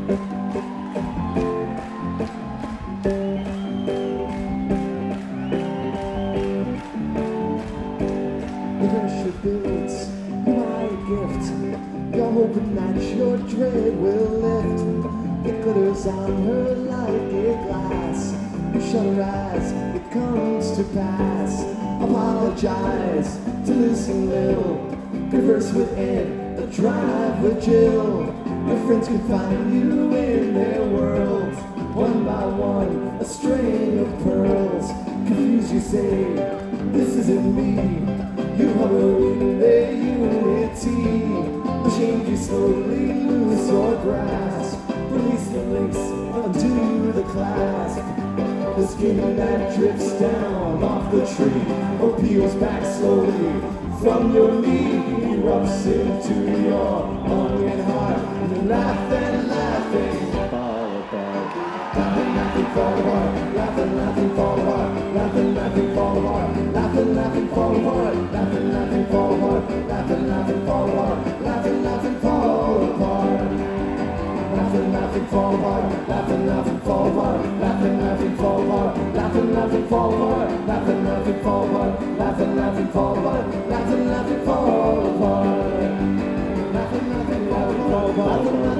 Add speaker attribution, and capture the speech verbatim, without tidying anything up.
Speaker 1: The pressure builds, you are a gift. You're hoping that your dread will lift. It glitters on her like a glass. You shut her eyes, it comes to pass. Apologize to listen little. Converse with Ed, drive with Jill. Your friends can find you in their world. One by one, a string of pearls. Confused you say, this isn't me. You hover in their unity. Ashamed you slowly lose your grasp. Release the links, undo the clasp. The skin that drips down off the tree or peels back slowly from your knee erupts into your longing heart. And you laugh and laughing fall apart. Laughing, laughing, fall apart. Laughing, laughing, fall apart. Laughing, laughing, fall apart. Laughing, laughing, fall apart. Laughing, laughing, fall apart. Laughing, laughing, fall apart. Laughing, laughing, fall apart. Laughing, laughing, fall apart. Laughing, laughing, fall apart. Laughing, laughing, fall apart. Laughing, laughing, fall apart. Laughing, laughing, fall apart. Laughing, laughing, fall apart. Laughing, laughing, fall apart. Laughing, laughing, fall apart. Laughing, laughing,